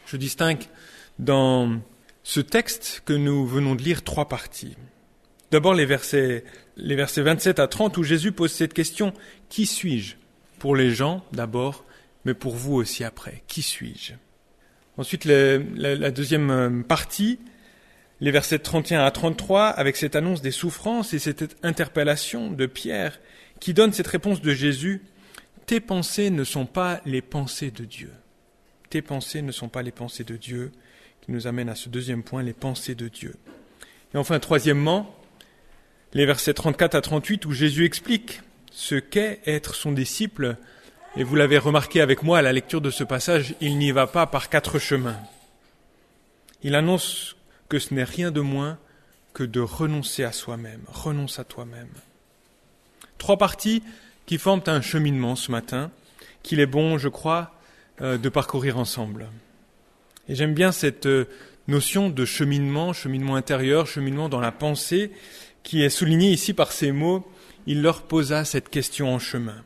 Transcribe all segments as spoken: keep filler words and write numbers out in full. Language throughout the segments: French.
Je distingue dans ce texte que nous venons de lire trois parties. D'abord les versets, les versets vingt-sept à trente où Jésus pose cette question « Qui suis-je » pour les gens d'abord, mais pour vous aussi après. Qui suis-je ? Ensuite, le, la, la deuxième partie, les versets trente et un à trente-trois, avec cette annonce des souffrances et cette interpellation de Pierre qui donne cette réponse de Jésus « Tes pensées ne sont pas les pensées de Dieu. » Tes pensées ne sont pas les pensées de Dieu, qui nous amène à ce deuxième point, les pensées de Dieu. Et enfin, troisièmement, les versets trente-quatre à trente-huit où Jésus explique ce qu'est être son disciple. Et vous l'avez remarqué avec moi à la lecture de ce passage, il n'y va pas par quatre chemins. Il annonce que ce n'est rien de moins que de renoncer à soi-même. Renonce à toi-même. Trois parties qui forment un cheminement ce matin, qu'il est bon, je crois, euh, de parcourir ensemble. Et j'aime bien cette euh, notion de cheminement, cheminement intérieur, cheminement dans la pensée, qui est soulignée ici par ces mots. Il leur posa cette question en chemin.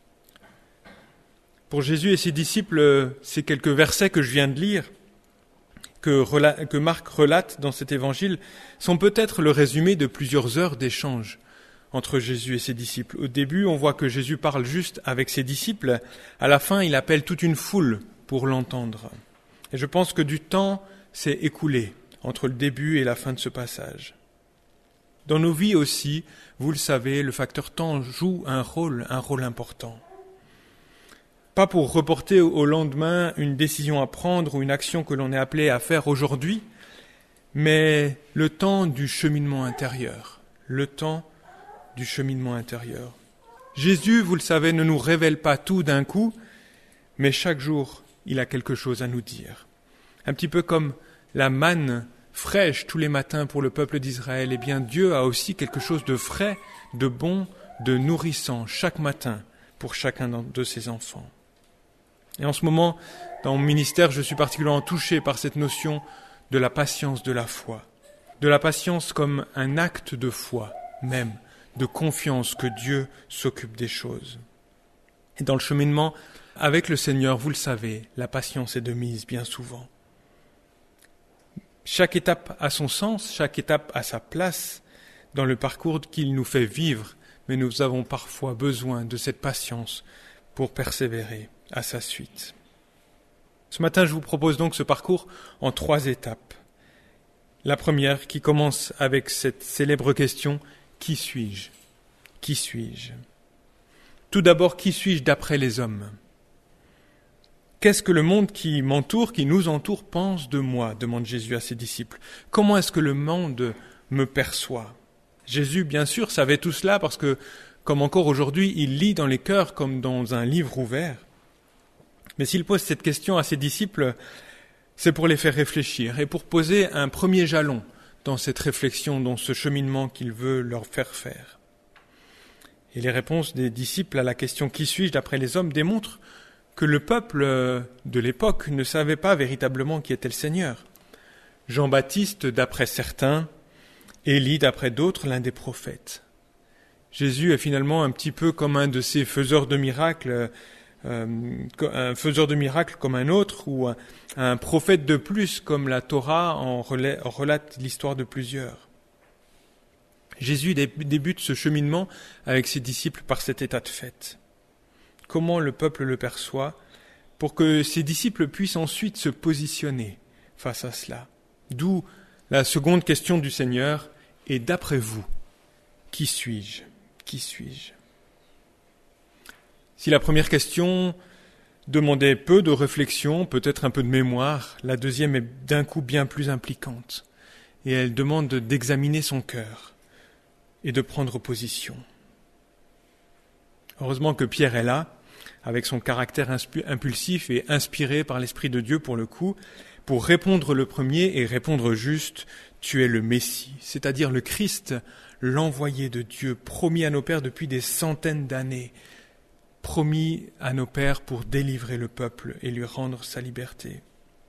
Pour Jésus et ses disciples, ces quelques versets que je viens de lire, que, rela- que Marc relate dans cet évangile, sont peut-être le résumé de plusieurs heures d'échange entre Jésus et ses disciples. Au début, on voit que Jésus parle juste avec ses disciples. À la fin, il appelle toute une foule pour l'entendre. Et je pense que du temps s'est écoulé entre le début et la fin de ce passage. Dans nos vies aussi, vous le savez, le facteur temps joue un rôle, un rôle important. Pas pour reporter au lendemain une décision à prendre ou une action que l'on est appelé à faire aujourd'hui, mais le temps du cheminement intérieur, le temps du cheminement intérieur. Jésus, vous le savez, ne nous révèle pas tout d'un coup, mais chaque jour, il a quelque chose à nous dire. Un petit peu comme la manne fraîche tous les matins pour le peuple d'Israël, eh bien Dieu a aussi quelque chose de frais, de bon, de nourrissant chaque matin pour chacun de ses enfants. Et en ce moment, dans mon ministère, je suis particulièrement touché par cette notion de la patience de la foi. De la patience comme un acte de foi, même, de confiance que Dieu s'occupe des choses. Et dans le cheminement avec le Seigneur, vous le savez, la patience est de mise bien souvent. Chaque étape a son sens, chaque étape a sa place dans le parcours qu'il nous fait vivre, mais nous avons parfois besoin de cette patience pour persévérer à sa suite. Ce matin, je vous propose donc ce parcours en trois étapes. La première qui commence avec cette célèbre question « Qui suis-je ? Qui suis-je » Tout d'abord, qui suis-je d'après les hommes ? Qu'est-ce que le monde qui m'entoure, qui nous entoure, pense de moi ? Demande Jésus à ses disciples. Comment est-ce que le monde me perçoit ? Jésus, bien sûr, savait tout cela parce que, comme encore aujourd'hui, il lit dans les cœurs comme dans un livre ouvert. Mais s'il pose cette question à ses disciples, c'est pour les faire réfléchir et pour poser un premier jalon dans cette réflexion, dans ce cheminement qu'il veut leur faire faire. Et les réponses des disciples à la question « Qui suis-je » d'après les hommes démontrent que le peuple de l'époque ne savait pas véritablement qui était le Seigneur. Jean-Baptiste d'après certains, Élie d'après d'autres, l'un des prophètes. Jésus est finalement un petit peu comme un de ces faiseurs de miracles, euh, un faiseur de miracles comme un autre, ou un, un prophète de plus comme la Torah en relate l'histoire de plusieurs. Jésus débute ce cheminement avec ses disciples par cet état de fait. Comment le peuple le perçoit, pour que ses disciples puissent ensuite se positionner face à cela. D'où la seconde question du Seigneur, et d'après vous, qui suis-je ? Qui suis-je ? Si la première question demandait peu de réflexion, peut-être un peu de mémoire, la deuxième est d'un coup bien plus impliquante, et elle demande d'examiner son cœur et de prendre position. Heureusement que Pierre est là, avec son caractère impulsif et inspiré par l'Esprit de Dieu pour le coup, pour répondre le premier et répondre juste « Tu es le Messie », c'est-à-dire le Christ, l'envoyé de Dieu, promis à nos pères depuis des centaines d'années, promis à nos pères pour délivrer le peuple et lui rendre sa liberté.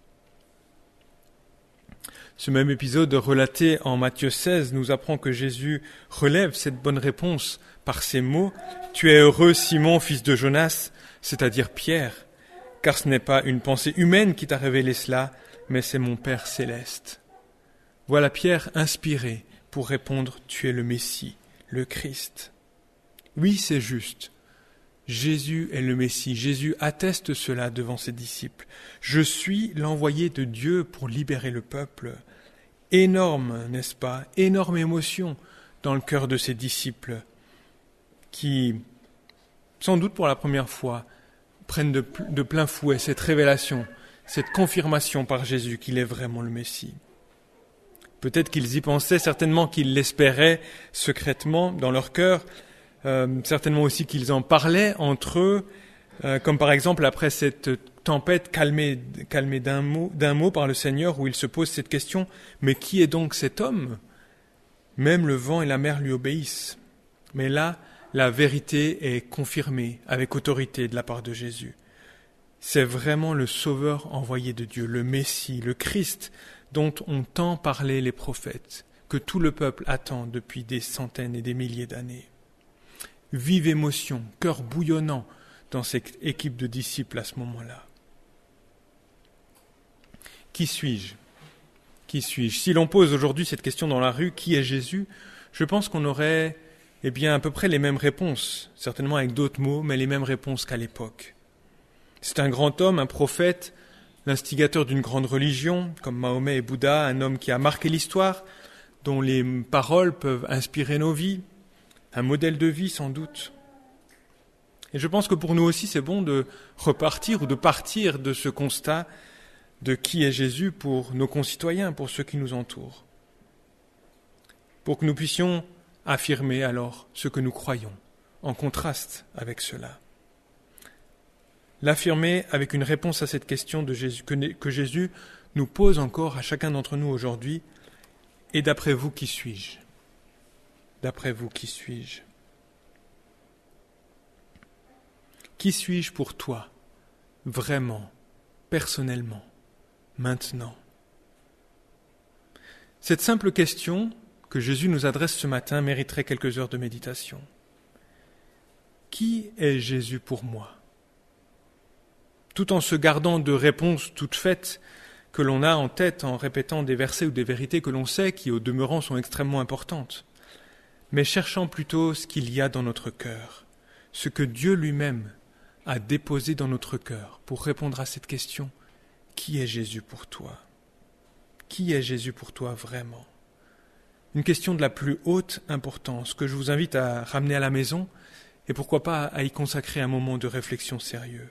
Ce même épisode relaté en Matthieu seize nous apprend que Jésus relève cette bonne réponse par ces mots « Tu es heureux, Simon, fils de Jonas », c'est-à-dire Pierre, car ce n'est pas une pensée humaine qui t'a révélé cela, mais c'est mon Père céleste. » Voilà Pierre inspiré pour répondre « Tu es le Messie, le Christ. » Oui, c'est juste. Jésus est le Messie. Jésus atteste cela devant ses disciples. Je suis l'envoyé de Dieu pour libérer le peuple. Énorme, n'est-ce pas? Énorme émotion dans le cœur de ses disciples qui, sans doute pour la première fois, prennent de, de plein fouet cette révélation, cette confirmation par Jésus qu'il est vraiment le Messie. Peut-être qu'ils y pensaient, certainement qu'ils l'espéraient secrètement dans leur cœur, euh, certainement aussi qu'ils en parlaient entre eux, euh, comme par exemple après cette tempête calmée, calmée d'un mot, d'un mot par le Seigneur, où il se pose cette question, « Mais qui est donc cet homme ? Même le vent et la mer lui obéissent. » Mais là, la vérité est confirmée avec autorité de la part de Jésus. C'est vraiment le Sauveur envoyé de Dieu, le Messie, le Christ, dont ont tant parlé les prophètes, que tout le peuple attend depuis des centaines et des milliers d'années. Vive émotion, cœur bouillonnant dans cette équipe de disciples à ce moment-là. Qui suis-je ? Qui suis-je ? Si l'on pose aujourd'hui cette question dans la rue, qui est Jésus ? Je pense qu'on aurait eh bien, à peu près les mêmes réponses, certainement avec d'autres mots, mais les mêmes réponses qu'à l'époque. C'est un grand homme, un prophète, l'instigateur d'une grande religion, comme Mahomet et Bouddha, un homme qui a marqué l'histoire, dont les paroles peuvent inspirer nos vies, un modèle de vie sans doute. Et je pense que pour nous aussi, c'est bon de repartir ou de partir de ce constat de qui est Jésus pour nos concitoyens, pour ceux qui nous entourent, pour que nous puissions affirmer alors ce que nous croyons, en contraste avec cela. L'affirmer avec une réponse à cette question de Jésus, que, que Jésus nous pose encore à chacun d'entre nous aujourd'hui. Et d'après vous, qui suis-je ? D'après vous, qui suis-je ? Qui suis-je pour toi, vraiment, personnellement, maintenant ? Cette simple question que Jésus nous adresse ce matin mériterait quelques heures de méditation. Qui est Jésus pour moi ? Tout en se gardant de réponses toutes faites que l'on a en tête en répétant des versets ou des vérités que l'on sait qui, au demeurant, sont extrêmement importantes, mais cherchant plutôt ce qu'il y a dans notre cœur, ce que Dieu lui-même a déposé dans notre cœur pour répondre à cette question « Qui est Jésus pour toi ?» Qui est Jésus pour toi vraiment ? Une question de la plus haute importance que je vous invite à ramener à la maison et pourquoi pas à y consacrer un moment de réflexion sérieux.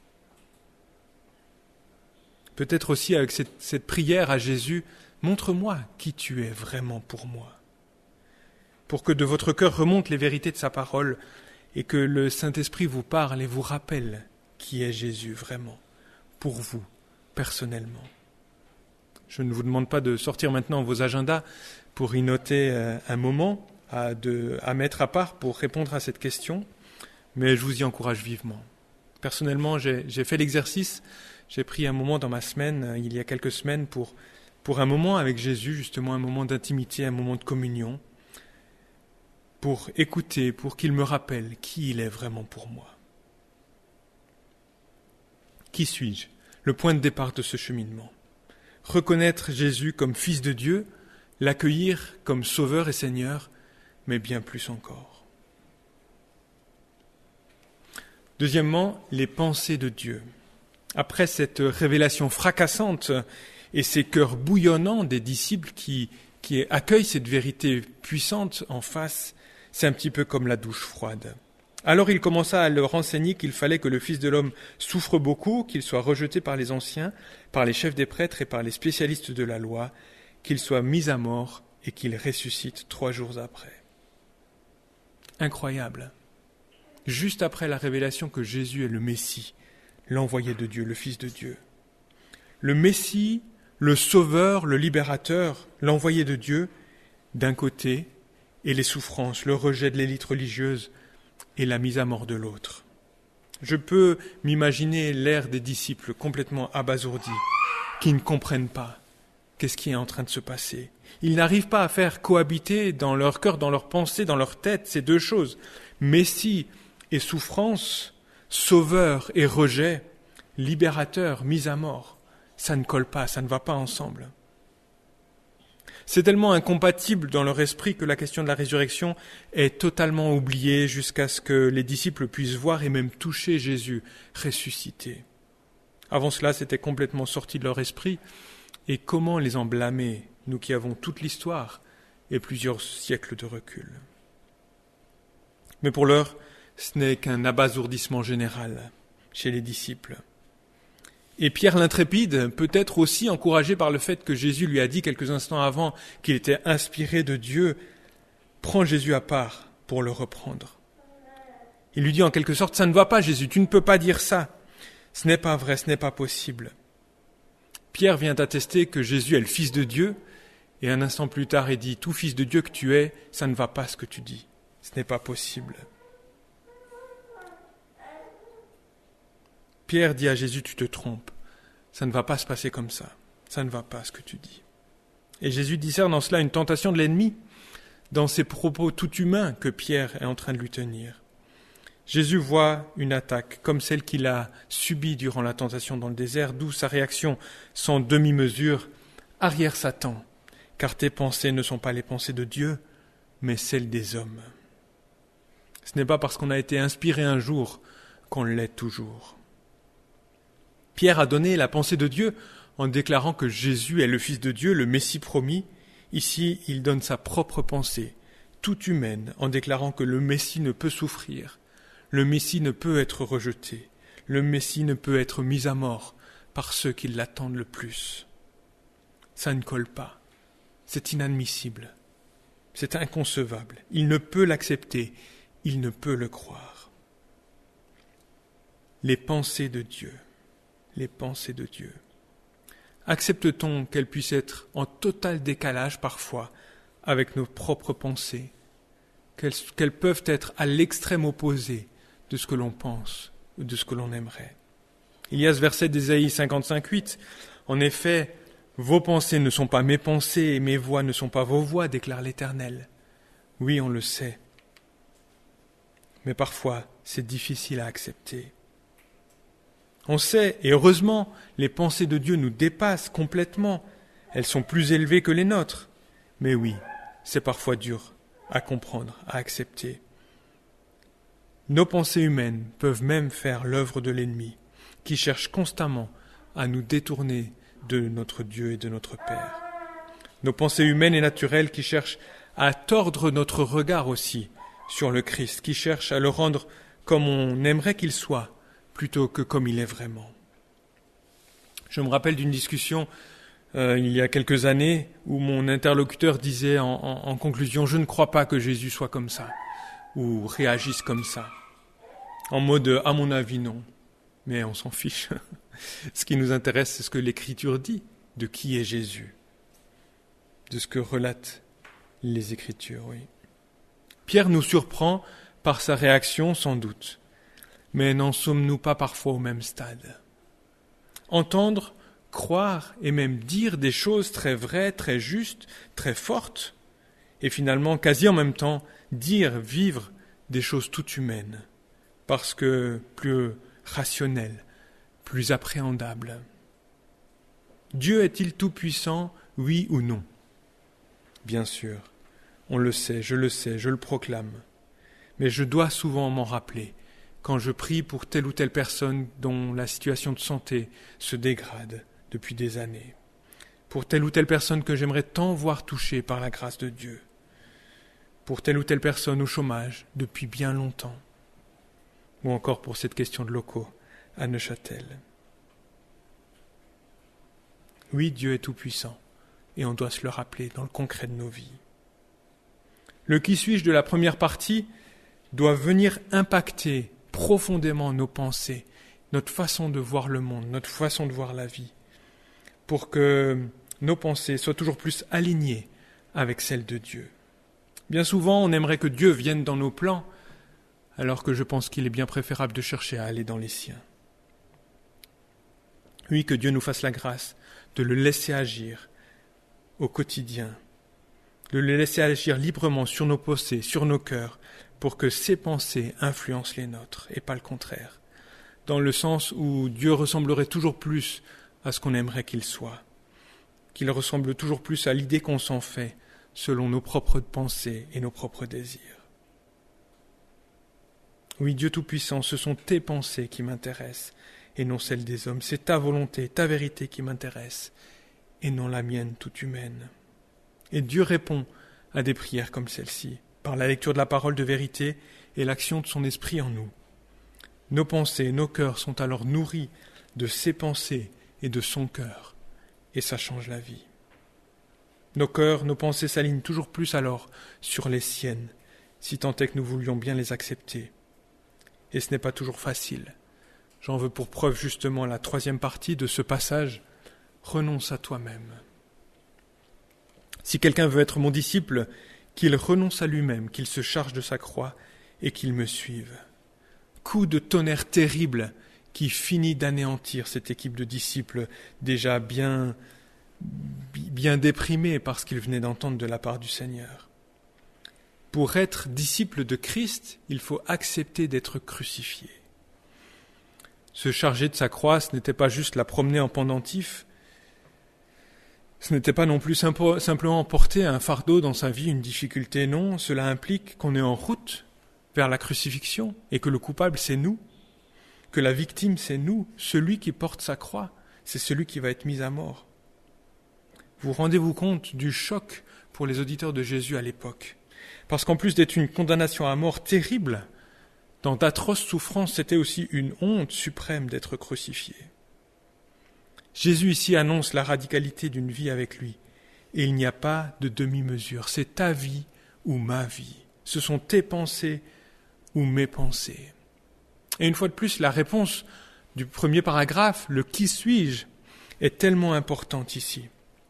Peut-être aussi avec cette, cette prière à Jésus, « Montre-moi qui tu es vraiment pour moi ». Pour que de votre cœur remontent les vérités de sa parole et que le Saint-Esprit vous parle et vous rappelle qui est Jésus vraiment, pour vous, personnellement. Je ne vous demande pas de sortir maintenant vos agendas pour y noter un moment à, de, à mettre à part pour répondre à cette question, mais je vous y encourage vivement. Personnellement, j'ai, j'ai fait l'exercice. J'ai pris un moment dans ma semaine, il y a quelques semaines, pour, pour un moment avec Jésus, justement un moment d'intimité, un moment de communion, pour écouter, pour qu'il me rappelle qui il est vraiment pour moi. Qui suis-je ? Le point de départ de ce cheminement. Reconnaître Jésus comme Fils de Dieu, l'accueillir comme Sauveur et Seigneur, mais bien plus encore. Deuxièmement, les pensées de Dieu. Après cette révélation fracassante et ces cœurs bouillonnants des disciples qui, qui accueillent cette vérité puissante en face, c'est un petit peu comme la douche froide. Alors il commença à leur enseigner qu'il fallait que le Fils de l'homme souffre beaucoup, qu'il soit rejeté par les anciens, par les chefs des prêtres et par les spécialistes de la loi, qu'il soit mis à mort et qu'il ressuscite trois jours après. Incroyable. Juste après la révélation que Jésus est le Messie, l'envoyé de Dieu, le Fils de Dieu. Le Messie, le Sauveur, le Libérateur, l'envoyé de Dieu, d'un côté, et les souffrances, le rejet de l'élite religieuse et la mise à mort de l'autre. Je peux m'imaginer l'air des disciples complètement abasourdis, qui ne comprennent pas qu'est-ce qui est en train de se passer. Ils n'arrivent pas à faire cohabiter dans leur cœur, dans leur pensée, dans leur tête, ces deux choses. Messie et souffrance, Sauveur et rejet, libérateur, mis à mort. Ça ne colle pas, ça ne va pas ensemble. C'est tellement incompatible dans leur esprit que la question de la résurrection est totalement oubliée jusqu'à ce que les disciples puissent voir et même toucher Jésus ressuscité. Avant cela, c'était complètement sorti de leur esprit. Et comment les en blâmer, nous qui avons toute l'histoire et plusieurs siècles de recul. Mais pour l'heure, ce n'est qu'un abasourdissement général chez les disciples. Et Pierre l'intrépide peut être aussi encouragé par le fait que Jésus lui a dit quelques instants avant qu'il était inspiré de Dieu. Prends Jésus à part pour le reprendre. Il lui dit en quelque sorte, ça ne va pas Jésus, tu ne peux pas dire ça. Ce n'est pas vrai, ce n'est pas possible. Pierre vient attester que Jésus est le Fils de Dieu, et un instant plus tard, il dit, tout Fils de Dieu que tu es, ça ne va pas ce que tu dis. Ce n'est pas possible. Pierre dit à Jésus, tu te trompes. Ça ne va pas se passer comme ça. Ça ne va pas ce que tu dis. Et Jésus discerne en cela une tentation de l'ennemi, dans ces propos tout humains que Pierre est en train de lui tenir. Jésus voit une attaque comme celle qu'il a subie durant la tentation dans le désert, d'où sa réaction sans demi-mesure. « Arrière Satan, car tes pensées ne sont pas les pensées de Dieu, mais celles des hommes. » Ce n'est pas parce qu'on a été inspiré un jour qu'on l'est toujours. Pierre a donné la pensée de Dieu en déclarant que Jésus est le Fils de Dieu, le Messie promis. Ici, il donne sa propre pensée, toute humaine, en déclarant que le Messie ne peut souffrir, le Messie ne peut être rejeté, le Messie ne peut être mis à mort par ceux qui l'attendent le plus. Ça ne colle pas, c'est inadmissible, c'est inconcevable, il ne peut l'accepter, il ne peut le croire. Les pensées de Dieu. Les pensées de Dieu. Accepte-t-on qu'elles puissent être en total décalage parfois avec nos propres pensées, qu'elles, qu'elles peuvent être à l'extrême opposé de ce que l'on pense ou de ce que l'on aimerait. Il y a ce verset d'Ésaïe cinquante-cinq huit. En effet, vos pensées ne sont pas mes pensées et mes voix ne sont pas vos voix, déclare l'Éternel. Oui, on le sait. Mais parfois, c'est difficile à accepter. On sait, et heureusement, les pensées de Dieu nous dépassent complètement. Elles sont plus élevées que les nôtres. Mais oui, c'est parfois dur à comprendre, à accepter. Nos pensées humaines peuvent même faire l'œuvre de l'ennemi, qui cherche constamment à nous détourner de notre Dieu et de notre Père. Nos pensées humaines et naturelles qui cherchent à tordre notre regard aussi sur le Christ, qui cherchent à le rendre comme on aimerait qu'il soit, plutôt que comme il est vraiment. Je me rappelle d'une discussion euh, il y a quelques années où mon interlocuteur disait en, en, en conclusion « Je ne crois pas que Jésus soit comme ça » ou réagisse comme ça. En mode « à mon avis, non ». Mais on s'en fiche. Ce qui nous intéresse, c'est ce que l'Écriture dit de qui est Jésus, de ce que relatent les Écritures, oui. Pierre nous surprend par sa réaction, sans doute. Mais n'en sommes-nous pas parfois au même stade? Entendre, croire et même dire des choses très vraies, très justes, très fortes, et finalement, quasi en même temps, dire, vivre des choses toutes humaines, parce que plus rationnelles, plus appréhendables. Dieu est-il tout-puissant, oui ou non? Bien sûr, on le sait, je le sais, je le proclame, mais je dois souvent m'en rappeler, quand je prie pour telle ou telle personne dont la situation de santé se dégrade depuis des années, pour telle ou telle personne que j'aimerais tant voir touchée par la grâce de Dieu, pour telle ou telle personne au chômage depuis bien longtemps, ou encore pour cette question de locaux à Neuchâtel. Oui, Dieu est tout-puissant, et on doit se le rappeler dans le concret de nos vies. Le qui suis-je de la première partie doit venir impacter profondément nos pensées, notre façon de voir le monde, notre façon de voir la vie, pour que nos pensées soient toujours plus alignées avec celles de Dieu. Bien souvent, on aimerait que Dieu vienne dans nos plans, alors que je pense qu'il est bien préférable de chercher à aller dans les siens. Oui, que Dieu nous fasse la grâce de le laisser agir au quotidien, de le laisser agir librement sur nos pensées, sur nos cœurs, pour que ses pensées influencent les nôtres, et pas le contraire. dans le sens où Dieu ressemblerait toujours plus à ce qu'on aimerait qu'il soit, qu'il ressemble toujours plus à l'idée qu'on s'en fait, selon nos propres pensées et nos propres désirs. Oui, Dieu Tout-Puissant, ce sont tes pensées qui m'intéressent, et non celles des hommes. C'est ta volonté, ta vérité qui m'intéresse, et non la mienne toute humaine. Et Dieu répond à des prières comme celle-ci, par la lecture de la parole de vérité et l'action de son esprit en nous. Nos pensées, nos cœurs sont alors nourris de ses pensées et de son cœur, et ça change la vie. Nos cœurs, nos pensées s'alignent toujours plus alors sur les siennes, si tant est que nous voulions bien les accepter. Et ce n'est pas toujours facile. J'en veux pour preuve justement la troisième partie de ce passage. Renonce à toi-même. Si quelqu'un veut être mon disciple, qu'il renonce à lui-même, qu'il se charge de sa croix et qu'il me suive. Coup de tonnerre terrible qui finit d'anéantir cette équipe de disciples déjà bien, bien déprimée par ce qu'ils venaient d'entendre de la part du Seigneur. Pour être disciple de Christ, il faut accepter d'être crucifié. Se charger de sa croix, ce n'était pas juste la promener en pendentif, ce n'était pas non plus simple, simplement porter un fardeau dans sa vie, une difficulté, non, cela implique qu'on est en route vers la crucifixion et que le coupable c'est nous, que la victime c'est nous, celui qui porte sa croix, c'est celui qui va être mis à mort. Vous rendez-vous compte du choc pour les auditeurs de Jésus à l'époque? Parce qu'en plus d'être une condamnation à mort terrible, dans d'atroces souffrances, c'était aussi une honte suprême d'être crucifié. Jésus ici annonce la radicalité d'une vie avec lui. Et il n'y a pas de demi-mesure. C'est ta vie ou ma vie. Ce sont tes pensées ou mes pensées. Et une fois de plus, la réponse du premier paragraphe, le « qui suis-je » est tellement importante ici.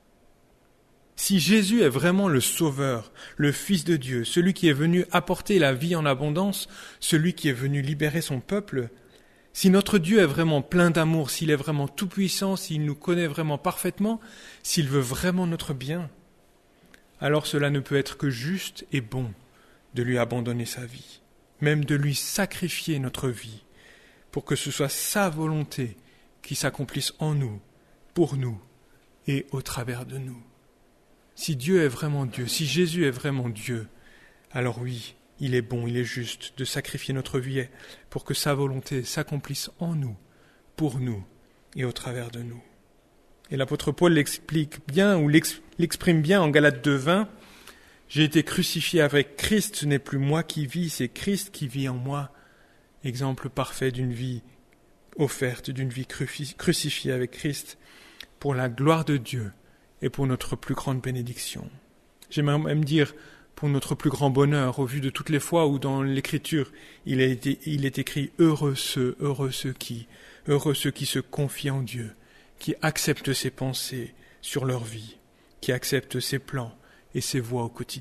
Si Jésus est vraiment le Sauveur, le Fils de Dieu, celui qui est venu apporter la vie en abondance, celui qui est venu libérer son peuple, si notre Dieu est vraiment plein d'amour, s'il est vraiment tout-puissant, s'il nous connaît vraiment parfaitement, s'il veut vraiment notre bien, alors cela ne peut être que juste et bon de lui abandonner sa vie, même de lui sacrifier notre vie, pour que ce soit sa volonté qui s'accomplisse en nous, pour nous et au travers de nous. Si Dieu est vraiment Dieu, si Jésus est vraiment Dieu, alors oui, il est bon, il est juste de sacrifier notre vie pour que sa volonté s'accomplisse en nous, pour nous et au travers de nous. Et l'apôtre Paul l'explique bien, ou l'exprime bien en Galates deux vingt. « J'ai été crucifié avec Christ, ce n'est plus moi qui vis, c'est Christ qui vit en moi. » Exemple parfait d'une vie offerte, d'une vie crucifiée avec Christ, pour la gloire de Dieu et pour notre plus grande bénédiction. J'aimerais même dire pour notre plus grand bonheur, au vu de toutes les fois où dans l'Écriture il, a été, il est écrit « Heureux ceux, heureux ceux qui, heureux ceux qui se confient en Dieu, qui acceptent ses pensées sur leur vie, qui acceptent ses plans et ses voies au quotidien. »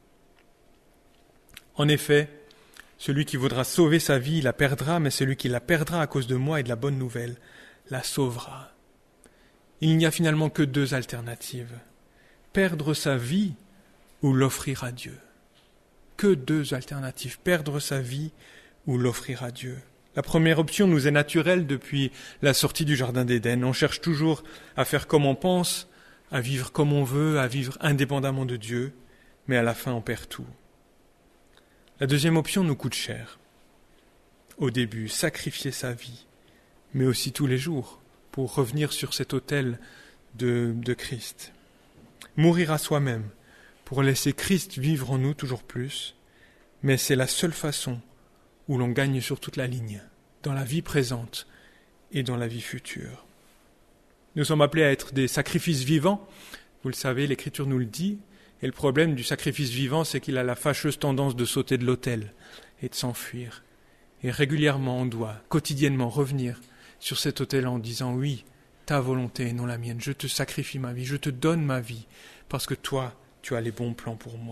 En effet, celui qui voudra sauver sa vie la perdra, mais celui qui la perdra à cause de moi et de la bonne nouvelle la sauvera. Il n'y a finalement que deux alternatives. Perdre sa vie ou l'offrir à Dieu. Que deux alternatives. Perdre sa vie ou l'offrir à Dieu. La première option nous est naturelle depuis la sortie du Jardin d'Éden. On cherche toujours à faire comme on pense, à vivre comme on veut, à vivre indépendamment de Dieu, mais à la fin on perd tout. La deuxième option nous coûte cher. Au début, sacrifier sa vie, mais aussi tous les jours, pour revenir sur cet autel de, de Christ. Mourir à soi-même, pour laisser Christ vivre en nous toujours plus, mais c'est la seule façon où l'on gagne sur toute la ligne, dans la vie présente et dans la vie future. Nous sommes appelés à être des sacrifices vivants, vous le savez, l'Écriture nous le dit, et le problème du sacrifice vivant, c'est qu'il a la fâcheuse tendance de sauter de l'autel et de s'enfuir. Et régulièrement, on doit quotidiennement revenir sur cet autel en disant « Oui, ta volonté et non la mienne, je te sacrifie ma vie, je te donne ma vie, parce que toi, tu as les bons plans pour moi. »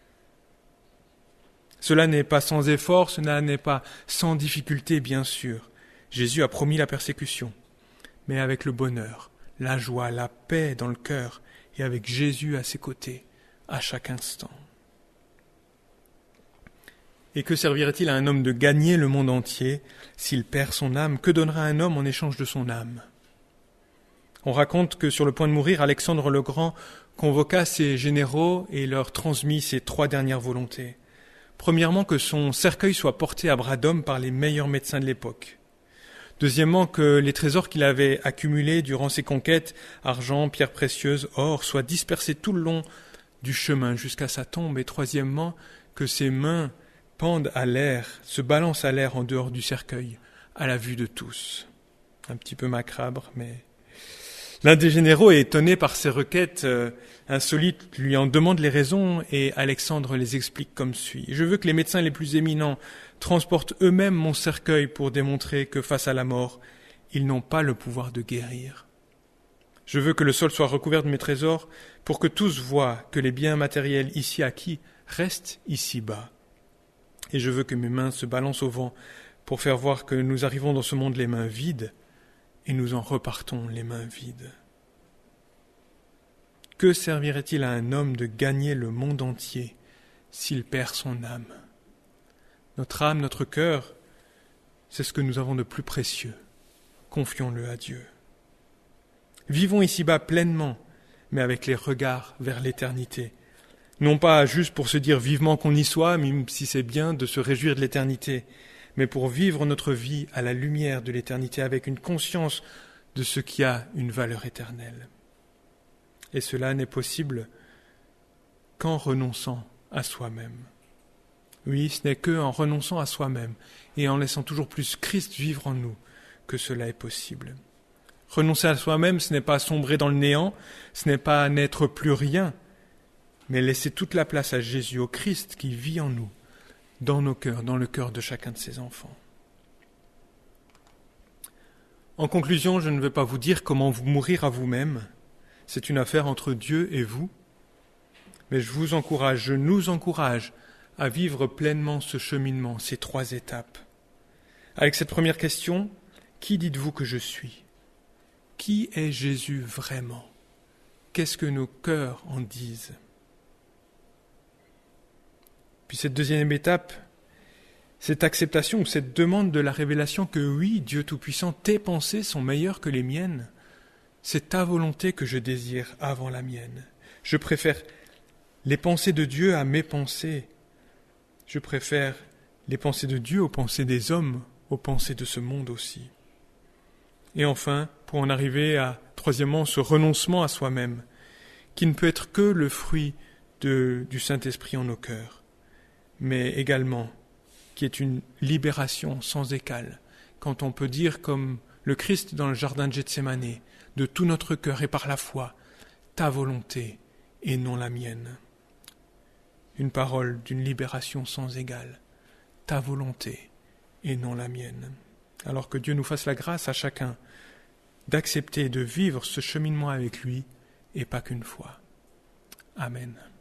Cela n'est pas sans effort, cela n'est pas sans difficulté, bien sûr. Jésus a promis la persécution, mais avec le bonheur, la joie, la paix dans le cœur, et avec Jésus à ses côtés, à chaque instant. Et que servirait-il à un homme de gagner le monde entier s'il perd son âme? Que donnera un homme en échange de son âme? On raconte que sur le point de mourir, Alexandre le Grand convoqua ses généraux et leur transmit ses trois dernières volontés. Premièrement, que son cercueil soit porté à bras d'homme par les meilleurs médecins de l'époque. Deuxièmement, que les trésors qu'il avait accumulés durant ses conquêtes, argent, pierres précieuses, or, soient dispersés tout le long du chemin jusqu'à sa tombe. Et troisièmement, que ses mains pendent à l'air, se balancent à l'air en dehors du cercueil, à la vue de tous. Un petit peu macabre, mais... L'un des généraux est étonné par ces requêtes euh, insolites, lui en demande les raisons et Alexandre les explique comme suit. « Je veux que les médecins les plus éminents transportent eux-mêmes mon cercueil pour démontrer que face à la mort, ils n'ont pas le pouvoir de guérir. Je veux que le sol soit recouvert de mes trésors pour que tous voient que les biens matériels ici acquis restent ici-bas. Et je veux que mes mains se balancent au vent pour faire voir que nous arrivons dans ce monde les mains vides, et nous en repartons les mains vides. Que servirait-il à un homme de gagner le monde entier s'il perd son âme? Notre âme, notre cœur, c'est ce que nous avons de plus précieux. Confions-le à Dieu. Vivons ici-bas pleinement, mais avec les regards vers l'éternité. Non pas juste pour se dire vivement qu'on y soit, même si c'est bien de se réjouir de l'éternité, mais pour vivre notre vie à la lumière de l'éternité avec une conscience de ce qui a une valeur éternelle. Et cela n'est possible qu'en renonçant à soi-même. Oui, ce n'est qu'en renonçant à soi-même et en laissant toujours plus Christ vivre en nous que cela est possible. Renoncer à soi-même, ce n'est pas sombrer dans le néant, ce n'est pas n'être plus rien, mais laisser toute la place à Jésus, au Christ qui vit en nous, dans nos cœurs, dans le cœur de chacun de ses enfants. En conclusion, je ne vais pas vous dire comment vous mourir à vous-même. C'est une affaire entre Dieu et vous. Mais je vous encourage, je nous encourage à vivre pleinement ce cheminement, ces trois étapes. Avec cette première question, qui dites-vous que je suis? Qui est Jésus vraiment? Qu'est-ce que nos cœurs en disent? Puis cette deuxième étape, cette acceptation ou cette demande de la révélation que oui, Dieu Tout-Puissant, tes pensées sont meilleures que les miennes. C'est ta volonté que je désire avant la mienne. Je préfère les pensées de Dieu à mes pensées. Je préfère les pensées de Dieu aux pensées des hommes, aux pensées de ce monde aussi. Et enfin, pour en arriver à, troisièmement, ce renoncement à soi-même, qui ne peut être que le fruit de, du Saint-Esprit en nos cœurs, mais également qui est une libération sans égal, quand on peut dire comme le Christ dans le jardin de Gethsémanée, de tout notre cœur et par la foi, ta volonté et non la mienne. Une parole d'une libération sans égal, ta volonté et non la mienne. Alors que Dieu nous fasse la grâce à chacun d'accepter et de vivre ce cheminement avec lui et pas qu'une fois. Amen.